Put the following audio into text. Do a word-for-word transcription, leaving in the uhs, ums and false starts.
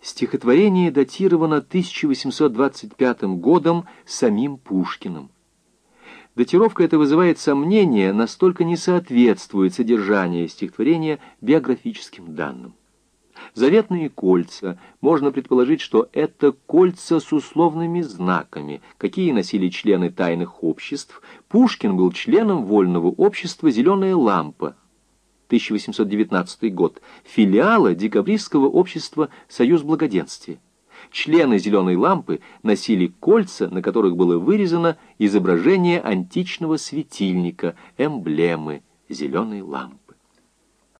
Стихотворение датировано тысяча восемьсот двадцать пятым годом самим Пушкиным. Датировка эта вызывает сомнения, настолько не соответствует содержанию стихотворения биографическим данным. Заветные кольца, можно предположить, что это кольца с условными знаками, какие носили члены тайных обществ. Пушкин был членом вольного общества «Зеленая лампа», тысяча восемьсот девятнадцатый год, филиала декабристского общества «Союз благоденствия». Члены «Зеленой лампы» носили кольца, на которых было вырезано изображение античного светильника, эмблемы «Зеленой лампы».